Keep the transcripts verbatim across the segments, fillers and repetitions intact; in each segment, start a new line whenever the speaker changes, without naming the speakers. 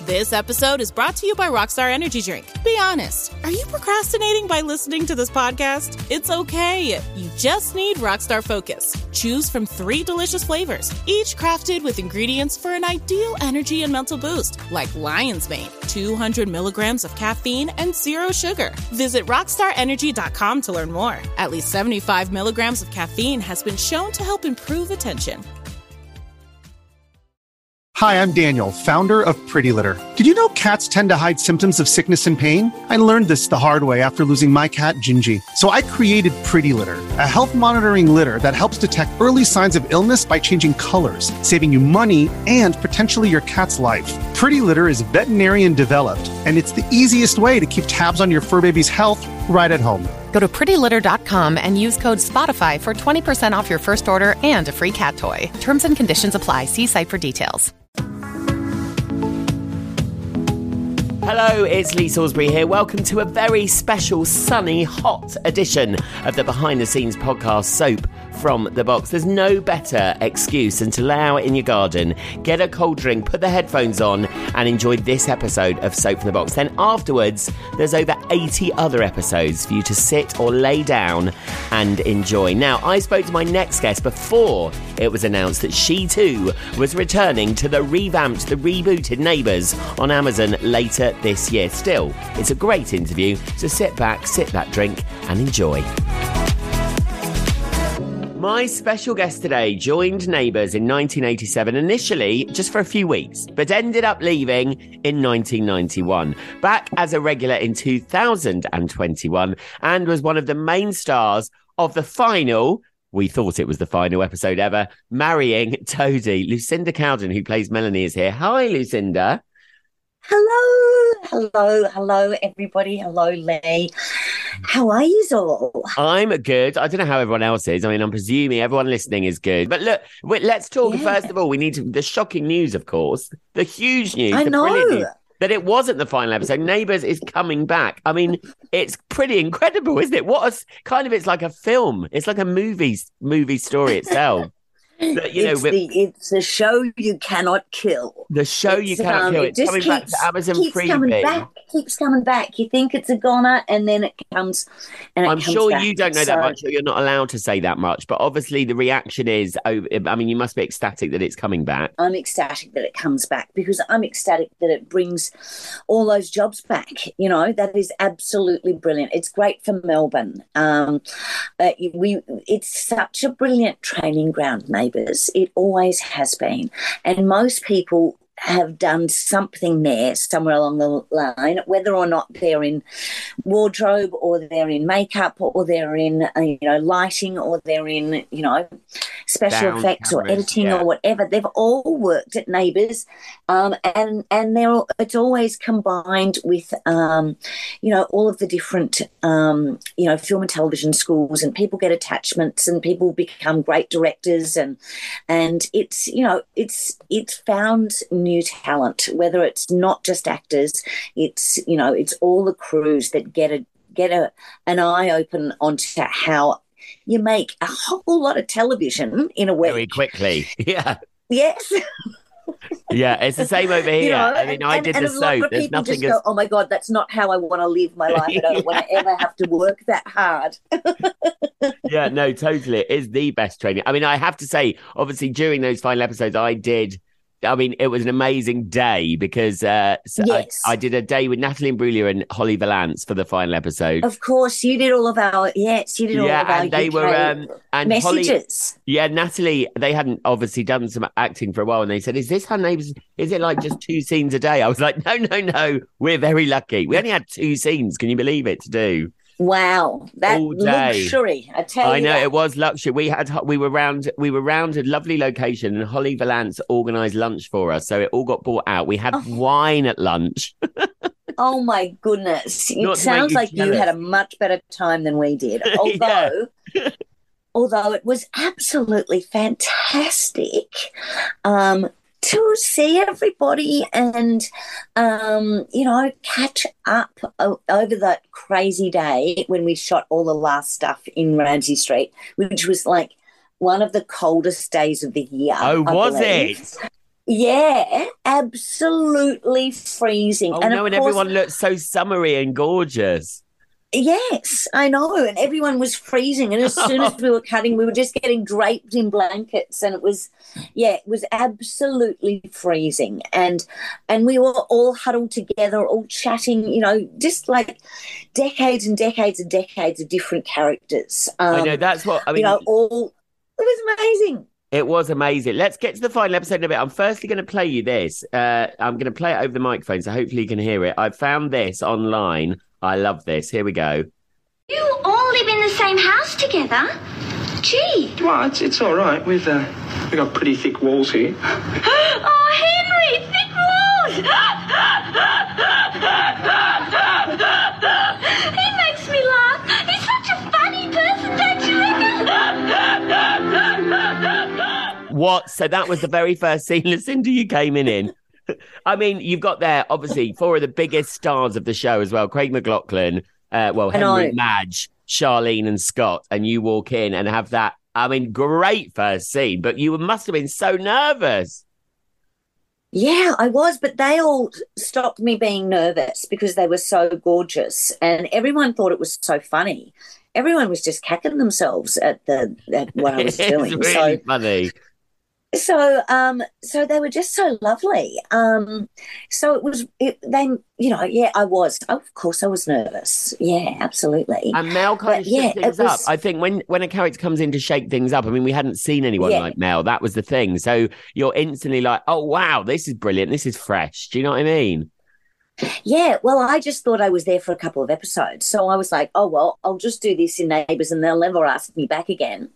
This episode is brought to you by Rockstar Energy Drink. Be honest, are you procrastinating by listening to this podcast? It's okay. You just need Rockstar Focus. Choose from three delicious flavors, each crafted with ingredients for an ideal energy and mental boost, like Lion's Mane, two hundred milligrams of caffeine and zero sugar. Visit rockstar energy dot com to learn more. At least seventy-five milligrams of caffeine has been shown to help improve attention.
Hi, I'm Daniel, founder of Pretty Litter. Did you know cats tend to hide symptoms of sickness and pain? I learned this the hard way after losing my cat, Gingy. So I created Pretty Litter, a health monitoring litter that helps detect early signs of illness by changing colors, saving you money and potentially your cat's life. Pretty Litter is veterinarian developed, and it's the easiest way to keep tabs on your fur baby's health right at home.
Go to pretty litter dot com and use code SPOTIFY for twenty percent off your first order and a free cat toy. Terms and conditions apply. See site for details.
Hello, it's Lee Salisbury here. Welcome to a very special, sunny, hot edition of the Behind the Scenes podcast, Soap from the Box. There's no better excuse than to lay out in your garden, get a cold drink, put the headphones on, and enjoy this episode of Soap from the Box. Then afterwards, there's over eighty other episodes for you to sit or lay down and enjoy. Now, I spoke to my next guest before it was announced that she too was returning to the revamped, the rebooted Neighbours on Amazon later this year. Still, it's a great interview, so sit back, sip that drink, and enjoy. My special guest today joined Neighbours in nineteen eighty-seven, initially just for a few weeks, but ended up leaving in nineteen ninety-one. Back as a regular in two thousand twenty-one, and was one of the main stars of the final, we thought it was the final episode ever, Marrying Toadie. Lucinda Cowden, who plays Melanie, is here. Hi, Lucinda.
Hello, hello, hello, everybody. Hello, Lee. How are you all?
I'm good. I don't know how everyone else is. I mean, I'm presuming everyone listening is good. But look, wait, let's talk. Yeah. First of all, we need to, the shocking news, of course, the huge news.
I
the
know.
News, that it wasn't the final episode. Neighbours is coming back. I mean, it's pretty incredible, isn't it? What a, kind of, it's like a film. It's like a movie, movie story itself. That, you
it's,
know,
the, it's the show you cannot kill.
The show
it's,
you cannot
um,
kill.
It
it's coming
keeps,
back to Amazon
keeps
Freevee.
Coming back, keeps coming back. You think it's a goner, and then it comes. And it
I'm
comes
sure
back.
you don't know
so,
that much, or you're not allowed to say that much. But obviously, the reaction is. I mean, you must be ecstatic that it's coming back.
I'm ecstatic that it comes back because I'm ecstatic that it brings all those jobs back. You know, that is absolutely brilliant. It's great for Melbourne. Um, uh, we. It's such a brilliant training ground, Neighbours. It all always has been, and most people have done something there somewhere along the line, whether or not they're in wardrobe or they're in makeup or they're in uh, you know lighting or they're in you know special
Down
effects
cameras,
or editing
yeah.
or whatever. They've all worked at Neighbours, um, and and they're all, it's always combined with um, you know all of the different um, you know film and television schools, and people get attachments and people become great directors, and and it's you know it's it's found new new talent, whether it's not just actors, it's you know it's all the crews that get a get a an eye open onto how you make a whole lot of television in a week
Very quickly. Yeah.
Yes.
Yeah, it's the same over here. You know, I mean, I
and,
did
and
the
a lot
soap.
of
There's
people
nothing
just
as...
go, oh my God, that's not how I want to live my life. I don't
Yeah.
want to ever have to work that hard.
Yeah, no, totally. It is the best training. I mean, I have to say, obviously, during those final episodes, I did I mean, it was an amazing day because uh, so
yes.
I, I did a day with Natalie Imbruglia and Holly Valance for the final episode.
Of course, you did all of our yes, you did all
yeah,
of our
and they
U K
were um, and
messages.
Holly, yeah, Natalie, they hadn't obviously done some acting for a while, and they said, "Is this how Neighbours? Is it like just two scenes a day?" I was like, "No, no, no. We're very lucky. We only had two scenes. Can you believe it? To do."
Wow, that
All day.
luxury! I tell you,
I know
that.
it was luxury. We had we were round we were round a lovely location, and Holly Valance organised lunch for us, so it all got brought out. We had
Oh.
wine at lunch.
Oh my goodness!
Not
It
to
sounds
make you
like you
jealous.
had a much better time than we did. Although, although it was absolutely fantastic. Um, to see everybody and, um, you know, catch up o- over that crazy day when we shot all the last stuff in Ramsay Street, which was like one of the coldest days of the year.
Oh,
I
was
believe.
it?
Yeah, absolutely freezing.
Oh
and
no,
of
and
course,
everyone looked so summery and gorgeous.
yes, I know. And everyone was freezing. And as soon as we were cutting, we were just getting draped in blankets. And it was, yeah, it was absolutely freezing. And and we were all huddled together, all chatting, you know, just like decades and decades and decades of different characters. Um,
I know, that's what, I mean.
You know, all, it was amazing.
It was amazing. Let's get to the final episode in a bit. I'm firstly going to play you this. Uh, I'm going to play it over the microphone, so hopefully you can hear it. I found this online. I love this. Here we go.
You all live in the same house together? Gee.
Well, it's, it's all right. We've, uh, we've got pretty thick walls here.
Oh, Henry, thick walls! He makes me laugh. He's such a funny person, don't you reckon?
What? So that was the very first scene, Lucinda, you came in in. I mean, you've got there, obviously, four of the biggest stars of the show as well. Craig McLachlan, uh, well, Henry, Madge, Charlene and Scott. And you walk in and have that, I mean, great first scene. But you must have been so nervous.
Yeah, I was, but they all stopped me being nervous because they were so gorgeous. And everyone thought it was so funny. Everyone was just cacking themselves at the at what I was doing.
It's really
so
funny.
So, um, so they were just so lovely. Um, so it was, it, they, you know, yeah, I was. Of course, I was nervous. Yeah, absolutely.
And Mel kind
But,
of shook
yeah,
things
it
up.
was-
I think when when a character comes in to shake things up, I mean, we hadn't seen anyone
Yeah.
like Mel. That was the thing. So you're instantly like, oh wow, this is brilliant. This is fresh. Do you know what I mean?
Yeah, well, I just thought I was there for a couple of episodes. So I was like, oh, well, I'll just do this in Neighbours and they'll never ask me back again.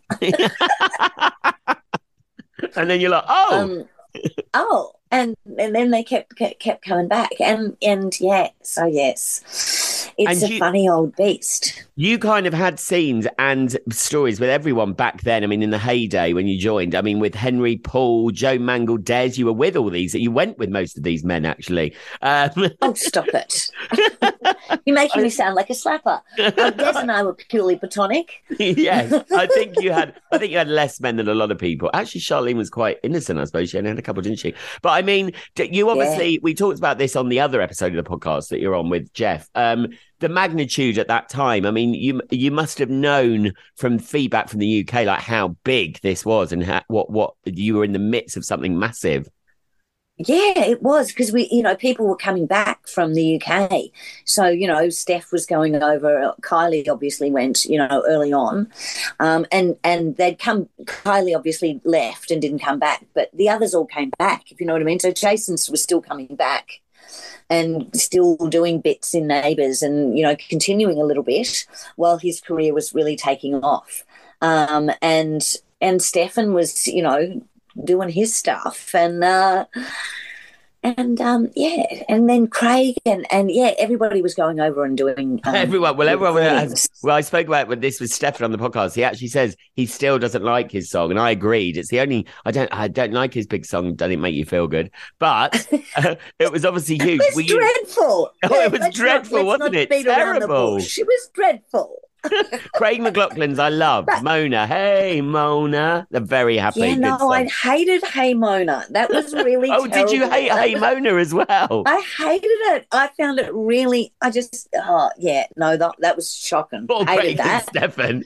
And then you're like, oh.
Um, oh, and and then they kept kept, kept coming back, and and yeah, so yes, it's
And
a
you-
funny old beast.
You kind of had scenes and stories with everyone back then. I mean, in the heyday when you joined, I mean, with Henry, Paul, Joe Mangle, Des, you were with all these. You went with most of these men, actually. Um,
Oh, stop it! You're making me sound like a slapper. Um, Des and I were purely platonic.
yes, I think you had. I think you had less men than a lot of people. Actually, Charlene was quite innocent, I suppose. She only had a couple, didn't she? But I mean, d- you obviously.
Yeah.
We talked about this on the other episode of the podcast that you're on with Jeff. Um, the magnitude at that time. I mean, you you must have known from feedback from the U K like how big this was and how, what what you were in the midst of something massive.
Yeah, it was because we, you know, people were coming back from the U K. So, you know, Steph was going over. Kylie obviously went, you know, early on. Um, and, and they'd come, Kylie obviously left and didn't come back, but the others all came back, if you know what I mean. So Jason was still coming back and still doing bits in Neighbours and, you know, continuing a little bit while his career was really taking off. Um, and, and Stefan was, you know, doing his stuff and uh and um yeah and then Craig and and yeah everybody was going over and doing um,
everyone well everyone has,
things.
well I spoke about when this was Stefan on the podcast. He actually says he still doesn't like his song, and I agreed. It's the only I don't I don't like his big song. Doesn't make you feel good, but uh, it was obviously huge.
It was
Were you-
dreadful.
Oh, it was
let's
dreadful,
not, let's
wasn't
not
it?
beat around the
Terrible.
bush. It was dreadful.
Craig McLachlan's I love. Mona, hey Mona, they're very happy.
Yeah,
Good
no,
song.
I hated Hey Mona. That was really
oh, did you
terrible.
hate
That
Hey
was-
Mona as well?
I hated it. I found it really. I just. Oh yeah, no, that that was shocking.
Poor
Hated
Craig and
that.
Stefan.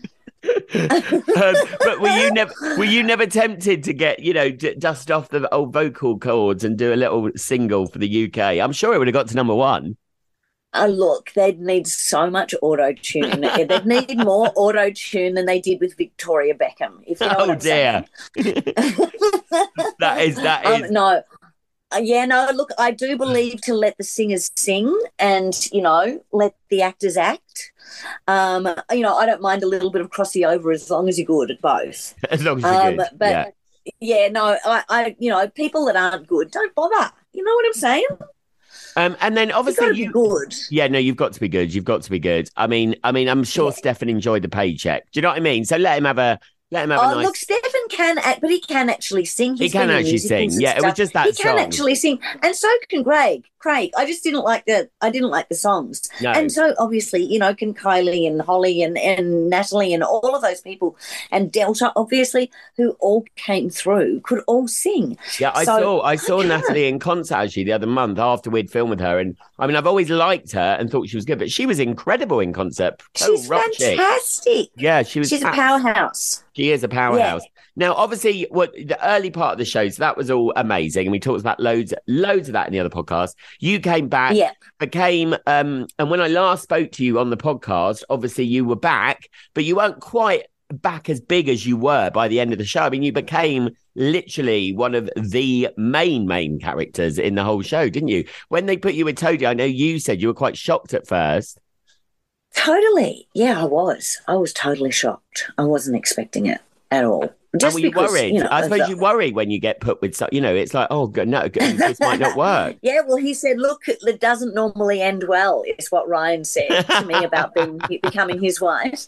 um, but were you never were you never tempted to get you know d- dust off the old vocal cords and do a little single for the U K? I'm sure it would have got to number one.
Uh, look, they'd need so much auto tune. They'd need more auto tune than they did with Victoria Beckham. If you know
Oh
what I'm
dear,
saying.
that is that
Um,
is
no, Uh, yeah, no. Look, I do believe to let the singers sing, and you know, let the actors act. Um, you know, I don't mind a little bit of crossy over as long as you're good at both.
as long as you're
Um,
good.
but
yeah.
yeah, no, I, I, you know, people that aren't good, don't bother. You know what I'm saying?
Um, and then
You've got
obviously
to be
you,
good.
yeah, no, you've got to be good. You've got to be good. I mean, I mean, I'm sure
Yeah.
Stefan enjoyed the paycheck. Do you know what I mean? So let him have a let him have a
Oh,
nice.
look, Stefan can act, but he can actually sing.
He
He's
can
been in
actually
musicals
sing.
and
Yeah, it was
stuff.
just that
He can
song.
actually sing, and so can Greg. Craig. I just didn't like the I didn't like the songs.
No.
And so obviously, you know, can Kylie and Holly and, and Natalie and all of those people and Delta, obviously, who all came through, could all sing.
Yeah, I
So,
saw I saw
I can't.
Natalie in concert actually the other month after we'd filmed with her. And I mean, I've always liked her and thought she was good, but she was incredible in concert. Total
She's
rock chick.
fantastic.
Yeah, she was.
She's a
abs-
powerhouse.
She is a powerhouse.
Yeah.
Now, obviously, what the early part of the show, so that was all amazing, and we talked about loads, loads of that in the other podcast. You came back,
Yeah.
became, um, and when I last spoke to you on the podcast, obviously you were back, but you weren't quite back as big as you were by the end of the show. I mean, you became literally one of the main main characters in the whole show, didn't you? When they put you with Toadie, I know you said you were quite shocked at first.
Totally. Yeah, I was. I was totally shocked. I wasn't expecting it at all. Just
and were you
because,
worried?
you know,
I suppose
the-
you worry when you get put with, so- you know, it's like, oh, God, no, this might not work.
Yeah, well, he said, look, it doesn't normally end well, is what Ryan said to me about being becoming his wife.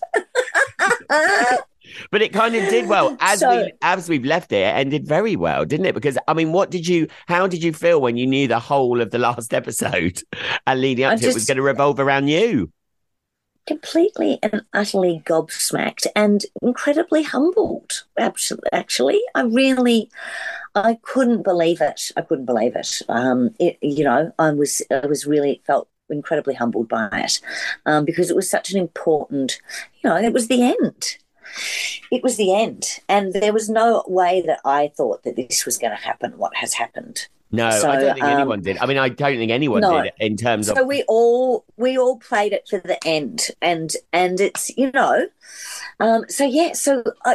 But it kind of did well. As,
So-
we, as we've left it, it ended very well, didn't it? Because, I mean, what did you, how did you feel when you knew the whole of the last episode and leading up
I
to it was
just-
going to revolve around you?
Completely and utterly gobsmacked and incredibly humbled. Absolutely, actually, I really, I couldn't believe it. I couldn't believe it. Um, it, you know, I was, I was really felt incredibly humbled by it, um, because it was such an important, you know, it was the end. It was the end, and there was no way that I thought that this was going to happen. What has happened?
No,
So,
I don't think
um,
anyone did. I mean, I don't think anyone
no.
did in terms
So
of.
we all we all played it to the end, and and it's you know, um, so yeah, so uh,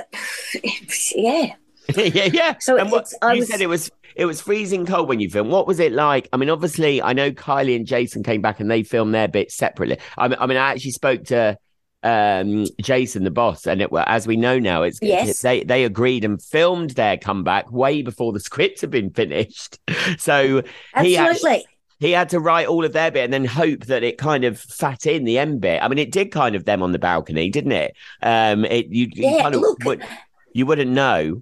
yeah.
yeah, yeah.
So
and what,
it's- I
you
was-
said it was it was freezing cold when you filmed. What was it like? I mean, obviously, I know Kylie and Jason came back and they filmed their bit separately. I mean, I mean, I actually spoke to um, Jason, the boss, and it, well, as we know now, it's
Yes.
they they agreed and filmed their comeback way before the script had been finished. So he actually,
Absolutely.
he had to write all of their bit and then hope that it kind of fat in the end bit. I mean, it did kind of them on the balcony, didn't it? Um, it you, you
Yeah,
kind of
look.
would, you wouldn't know.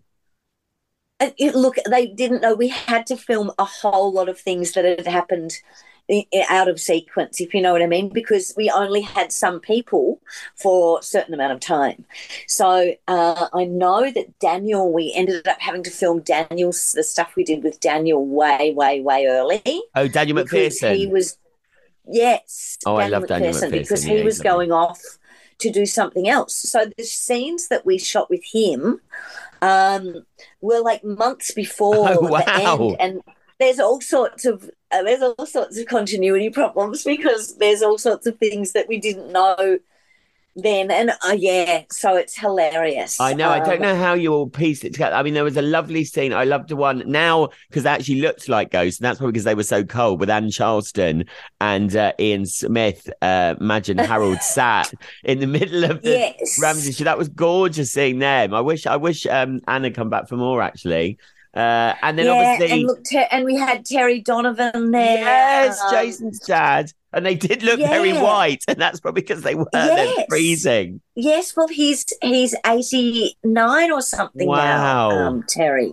Uh, it- Look, they didn't know we had to film a whole lot of things that had happened i- i- out of sequence, if you know what I mean, because we only had some people for a certain amount of time. So uh, I know that Daniel, we ended up having to film Daniel's, the stuff we did with Daniel way, way, way early.
Oh, Daniel
because
McPherson.
he was, yes,
Oh, I love Daniel
McPherson, because
McPherson,
he
yeah,
was
he's lovely.
going off to do something else. So the scenes that we shot with him um, were like months before
Oh,
the
wow.
end, and there's all sorts of uh, there's all sorts of continuity problems because there's all sorts of things that we didn't know then, and uh, yeah, so it's hilarious.
I know. I don't
Um,
know how you all pieced it together. I mean, there was a lovely scene. I loved the one now because they actually looked like ghosts, and that's probably because they were so cold with Anne Charleston and uh, Ian Smith. Uh, imagine Harold sat in the middle of the
Yes.
Ramsey show. That was gorgeous seeing them. I wish. I wish um, Anne had come back for more. Actually, uh, and then
yeah,
obviously,
and look, Ter- and we had Terry Donovan there.
yes,
um,
Jason's dad, and they did look very
yeah.
white, and that's probably because they were they're
Yes.
freezing.
Yes, well, he's he's eighty-nine or something
Wow.
now, um, Terry.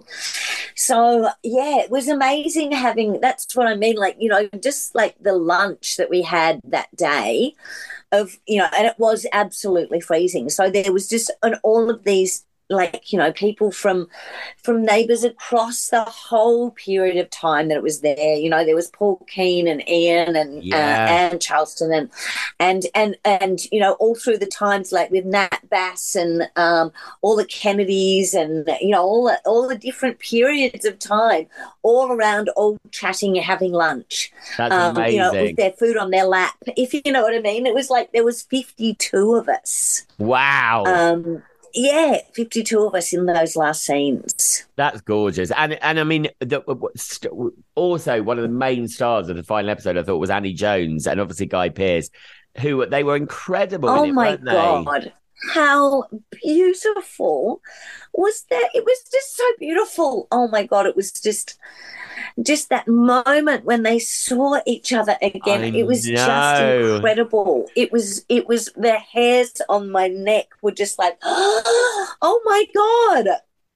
So, yeah, it was amazing having, that's what I mean, like, you know, just like the lunch that we had that day of, you know, and it was absolutely freezing. So there was just, and all of these, like, you know, people from from neighbours across the whole period of time that it was there. You know, there was Paul Keane and Ian and
Yeah.
uh, Anne Charleston and and and and you know, all through the times like with Nat Bass and um, all the Kennedys and you know all the, all the different periods of time, all around, all chatting and having lunch.
That's
Um, you know,
amazing.
with their food on their lap. If you know what I mean, it was like there was fifty-two of us.
Wow.
Um, yeah, fifty-two of us in those last scenes.
That's gorgeous, and and I mean, the, st- also one of the main stars of the final episode, I thought, was Annie Jones, and obviously Guy Pearce, who they were incredible.
Oh
in it,
my
weren't they?
God, how beautiful was that? It was just so beautiful. Oh my God, it was just, just that moment when they saw each other again.
I
It was
know.
just incredible. It was, it was. The hairs on my neck were just like, oh my God.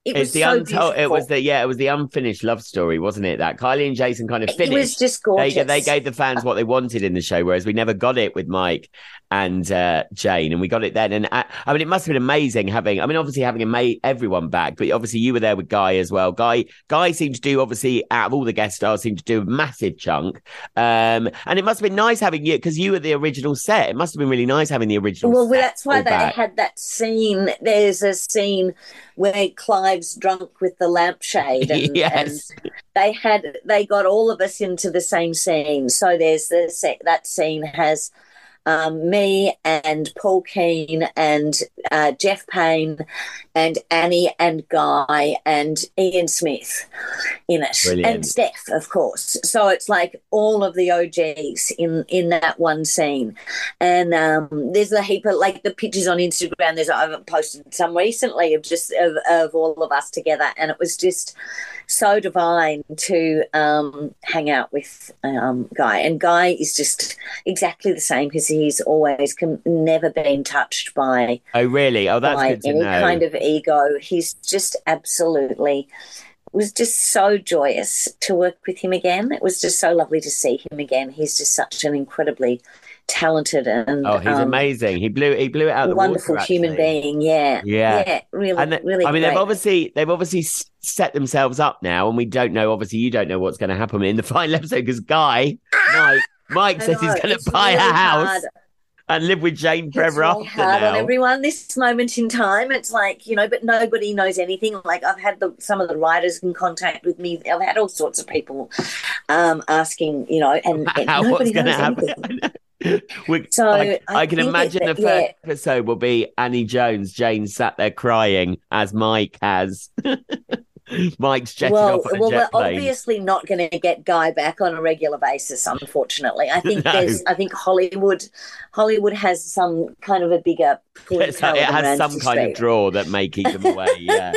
It was
it's the
so
untold. It
beautiful.
was the yeah. It was the unfinished love story, wasn't it? That Kylie and Jason kind of finished.
It was just
They,
gorgeous.
they gave the fans what they wanted in the show, whereas we never got it with Mike and uh, Jane, and we got it then. And uh, I mean, it must have been amazing having. I mean, obviously having ama- everyone back, but obviously you were there with Guy as well. Guy, Guy seemed to do obviously out of all the guest stars, seemed to do a massive chunk. Um, and it must have been nice having you because you were the original set. It must have been really nice having the original.
Well,
set
that's why
all
they
back.
had that scene. There's a scene where Clive's drunk with the lampshade, and,
Yes.
and they had they got all of us into the same scene. So there's the se- that scene has um, me and Paul Keane and uh, Jeff Payne and Annie and Guy and Ian Smith in it.
Brilliant.
And Steph, of course. So it's like all of the O Gs in, in that one scene. And um, there's a heap of, like, the pictures on Instagram. There's I've posted some recently of just of, of all of us together, and it was just so divine to um, hang out with um, Guy. And Guy is just exactly the same because he's always com- never been touched by,
Oh, really? Oh, that's
by
good to
any
know.
kind of ego. He's just absolutely, it was just so joyous to work with him again. It was just so lovely to see him again. He's just such an incredibly talented and
Oh, he's
um,
amazing. He blew he blew it out of the
wonderful
water,
human
actually.
being. Yeah,
Yeah.
yeah, really,
And the-
really.
I mean,
great.
they've obviously they've obviously s- set themselves up now, and we don't know. Obviously, you don't know what's going to happen in the final episode because Guy, Mike, Mike
I
says he's
know,
going
it's
to buy
really
a house
hard.
and live with Jane
It's
forever
really
after
hard
now.
on everyone this moment in time. It's like, you know, but nobody knows anything. Like I've had the, some of the writers in contact with me. I've had all sorts of people um, asking, you know, and, and
How, what's
nobody
going to
knows
happen?
anything.
We-
So
I,
I
I can
think
imagine
that-
the first
yeah.
episode will be Annie Jones. Jane sat there crying as Mike has. Mike's jetting
Well,
off on a
well,
jet
we're
plane.
obviously not going to get Guy back on a regular basis. Unfortunately, I think
No.
there's. I think Hollywood, Hollywood has some kind of a bigger. pull
It's like-
power
it
than
has some
Ramsay
kind of
Street.
draw that may keep them away. Yeah.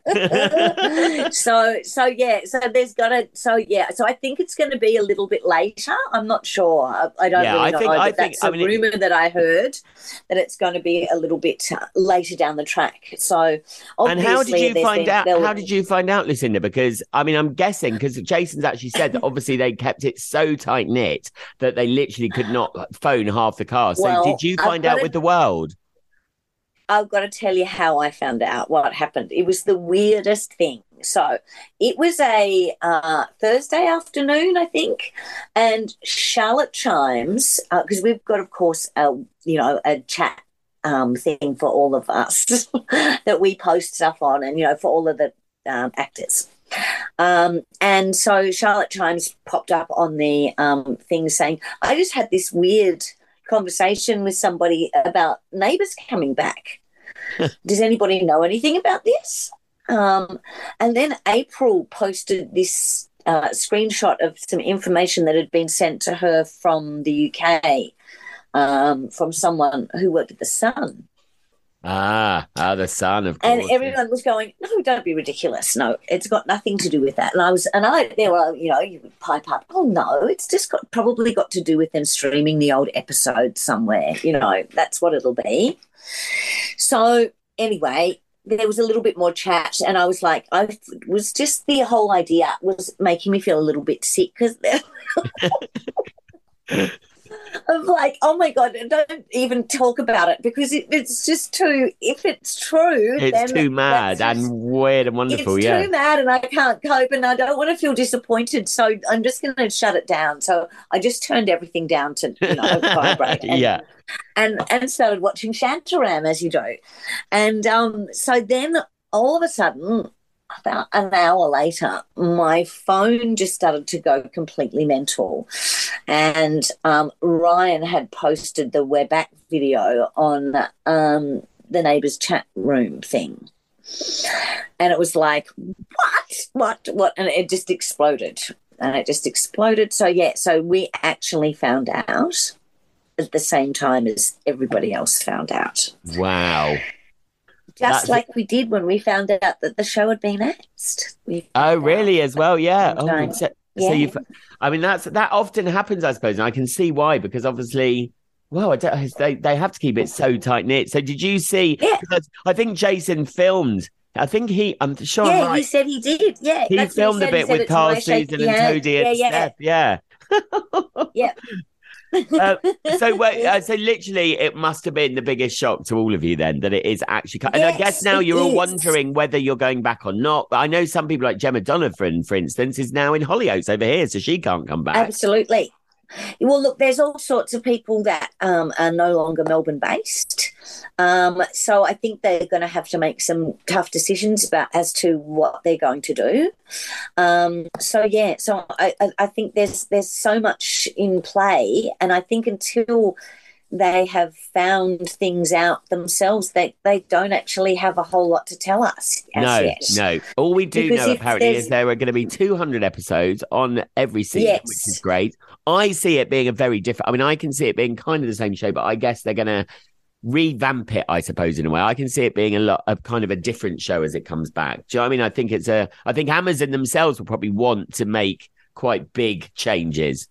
so so yeah so there's gotta so yeah so I think it's going to be a little bit later. I'm not sure. I, I don't
Yeah,
really
I
know,
think-
but
I think-
that's
I
a
mean, it-
rumor that I heard, that it's going to be a little bit uh, later down the track. So
And how did
obviously
you
there's
find
been-
out?
there
How
were-
did you find out, Lucinda? Because I mean, I'm guessing because Jason's actually said that obviously they kept it so tight knit that they literally could not phone half the cast. So
Well,
did you
I've
find
got
out
to-
with the world?
I've got to tell you how I found out what happened. It was the weirdest thing. So it was a uh, Thursday afternoon, I think, and Charlotte Chimes, because uh, we've got, of course, a, you know, a chat um, thing for all of us that we post stuff on, and, you know, for all of the um, actors. Um, and so Charlotte Chimes popped up on the um, thing saying, I just had this weird conversation with somebody about Neighbours coming back. Does anybody know anything about this? Um, and then April posted this uh, screenshot of some information that had been sent to her from the U K um, from someone who worked at The Sun.
Ah, ah, the son, of course.
And everyone was going, no, don't be ridiculous. No, it's got nothing to do with that. And I was, and I, there were, you know, you would pipe up, oh, no, it's just got probably got to do with them streaming the old episode somewhere. You know, that's what it'll be. So anyway, there was a little bit more chat, and I was like, I was just, the whole idea was making me feel a little bit sick because of like, oh my God, don't even talk about it because it, it's just too, if it's true,
It's
then
too mad
that's just-
and weird and wonderful,
it's
yeah.
too mad and I can't cope and I don't want to feel disappointed. So I'm just going to shut it down. So I just turned everything down to, you know, vibrate. And,
Yeah.
And, and started watching Shantaram, as you do. And um, so then all of a sudden, about an hour later, my phone just started to go completely mental. And um, Ryan had posted the We're Back video on um, the Neighbours chat room thing. And it was like, what? What? What? And it just exploded. And it just exploded. So, yeah, so we actually found out at the same time as everybody else found out.
Wow.
Just
That's-
like we did when we found out that the show had been axed. We
Oh,
found
really?
out.
As well, yeah. Oh,
Sometime.
so, so
Yeah.
you've. I mean, that's that often happens, I suppose, and I can see why because obviously, well, I don't, they they have to keep it so tight knit. So, did you see?
Yeah.
Because I think Jason filmed I think he, I'm sure
Yeah,
I'm right.
he said he did. Yeah,
He
that's what
filmed
said.
a bit
He said
with
it's
Carl,
my shake-
Susan and
yeah,
Toadie and
yeah,
Steph. Yeah.
Yeah.
uh, so, wait, uh, so literally, it must have been the biggest shock to all of you then that it is actually. Co- and I
Yes,
guess now
it
you're all
is.
wondering whether you're going back or not. But I know some people like Gemma Donovan, for instance, is now in Hollyoaks over here, so she can't come back.
Absolutely. Well, look, there's all sorts of people that um, are no longer Melbourne-based. Um, so I think they're going to have to make some tough decisions about as to what they're going to do. Um, so, yeah, so I, I, I think there's there's so much in play, and I think until they have found things out themselves, they, they don't actually have a whole lot to tell us as
No,
yet.
no. All we do
Because
know
if
apparently
there's-
is there are going to be two hundred episodes on every season,
Yes.
which is great. I see it being a very different. I mean, I can see it being kind of the same show, but I guess they're going to revamp it, I suppose, in a way. I can see it being a lot of kind of a different show as it comes back. Do you know what I mean? I think it's a. I think Amazon themselves will probably want to make quite big changes.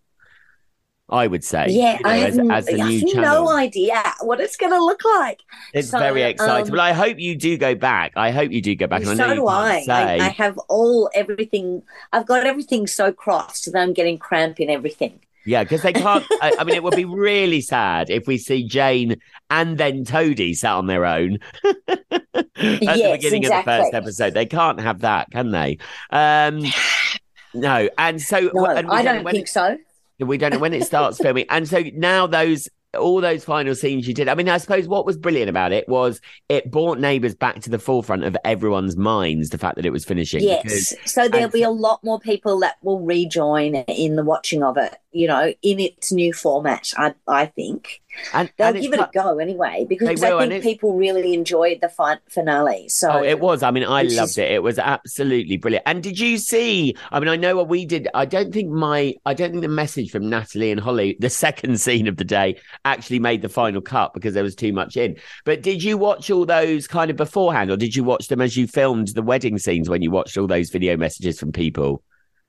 I would say,
Yeah,
you know,
I
as,
have,
as the
I
new
have
channel.
no idea what it's going to look like.
It's
So,
very exciting.
um,
Well, I hope you do go back. I hope you do go back. And I
so
know you
do
can't
I.
say.
I. I have all everything. I've got everything so crossed that I'm getting cramp in everything.
Yeah, because they can't. I, I mean, it would be really sad if we see Jane and then Toadie sat on their own at the
Yes,
beginning of the
exactly.
first episode. They can't have that, can they? Um, no, and so
No,
and we
I
know
don't
when
think
it,
so.
we don't know when it starts filming, and so now those. All those final scenes you did. I mean, I suppose what was brilliant about it was it brought Neighbours back to the forefront of everyone's minds, the fact that it was finishing.
Yes.
because-
So there'll
and-
be a lot more people that will rejoin in the watching of it, you know, in its new format, I I think.
And,
They'll
and it's
give it
cut-
a go anyway, because
They will,
I
and
think
it's-
people really enjoyed the fi- finale. So
Oh, it was. I mean, I
which
loved
is-
it. It was absolutely brilliant. And did you see? I mean, I know what we did. I don't think my, I don't think the message from Natalie and Holly, the second scene of the day, actually made the final cut because there was too much in. But did you watch all those kind of beforehand, or did you watch them as you filmed the wedding scenes when you watched all those video messages from people?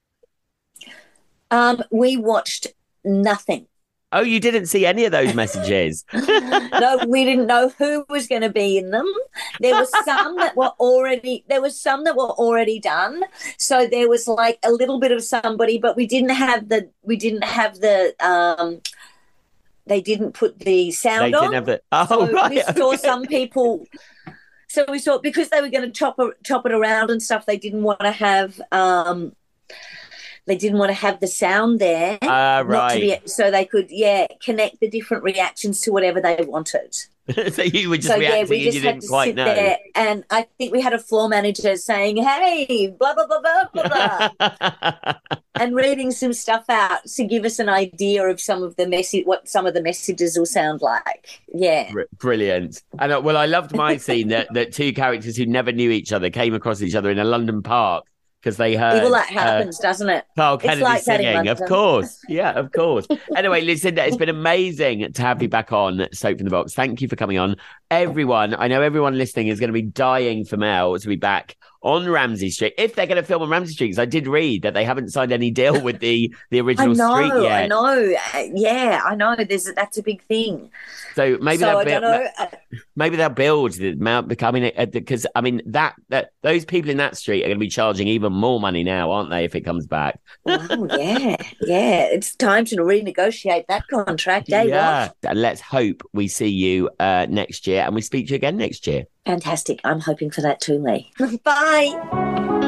Um, we watched nothing.
Oh, you didn't see any of those messages.
No, we didn't know who was going to be in them. There was some that were already there was some that were already done. So there was like a little bit of somebody, but we didn't have the we didn't have the um they didn't put the sound
They
on.
didn't have the. Oh,
So
right.
we saw
okay.
some people. So we saw because they were going to chop a- chop it around and stuff. They didn't want to have um, they didn't want to have the sound there.
Ah,
not to be-
right.
so they could yeah connect the different reactions to whatever they wanted.
So you were just
So yeah,
reacting
we
and
just
you
had
didn't
to
quite
sit
know.
there, and I think we had a floor manager saying, "Hey, blah blah blah blah blah," blah. and reading some stuff out to give us an idea of some of the message, what some of the messages will sound like. Yeah.
Br- Brilliant. And uh, well, I loved my scene that, that two characters who never knew each other came across each other in a London park because they heard
Well, that
uh,
happens, doesn't it?
Carl
It's
Kennedy
like that in
singing. Of
London.
course. Yeah, of course. Anyway, Lucinda, it's been amazing to have you back on Soap from the Box. Thank you for coming on. Everyone, I know everyone listening is going to be dying for Mel to be back on Ramsey Street. If they're going to film on Ramsey Street, because I did read that they haven't signed any deal with the, the
I
original
know,
street yet.
I know. Uh, Yeah, I know. There's that's a big thing.
So maybe
so
they'll
I
build,
don't know. Uh,
maybe they'll build the Mount becoming it because I mean that that those people in that street are going to be charging even more money now, aren't they? If it comes back,
Oh yeah, yeah. It's time to renegotiate that contract, eh?
yeah.
Ross?
And let's hope we see you uh, next year and we speak to you again next year.
Fantastic. I'm hoping for that too, Lee. Bye.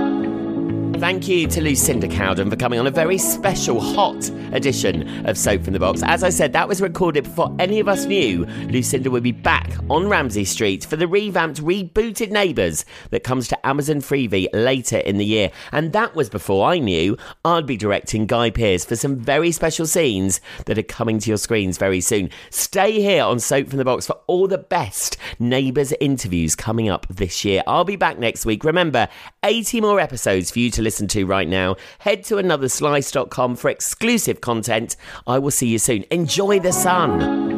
Thank you to Lucinda Cowden for coming on a very special hot edition of Soap from the Box. As I said, that was recorded before any of us knew Lucinda would be back on Ramsey Street for the revamped, rebooted Neighbours that comes to Amazon Freevee later in the year. And that was before I knew I'd be directing Guy Pearce for some very special scenes that are coming to your screens very soon. Stay here on Soap from the Box for all the best Neighbours interviews coming up this year. I'll be back next week. Remember, eighty more episodes for you to listen to right now. Head to another slice dot com for exclusive content. I will see you soon. Enjoy the sun.